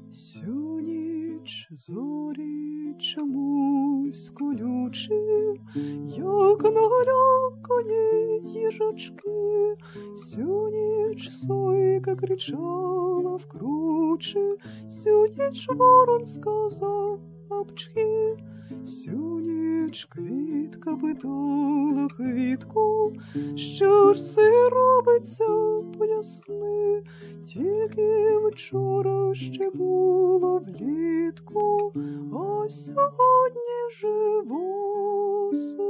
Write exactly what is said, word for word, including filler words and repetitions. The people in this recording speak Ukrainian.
Сю ніч зорі чомусь колючі, як налякані їжачки. Сю ніч сойка кричала в кручі, сю ніч ворон сказав апчхі. Сю ніч квітка питала квітку, що ж це робиться, поясни. Тільки вчора ще було влітку, а сьогодні же восени.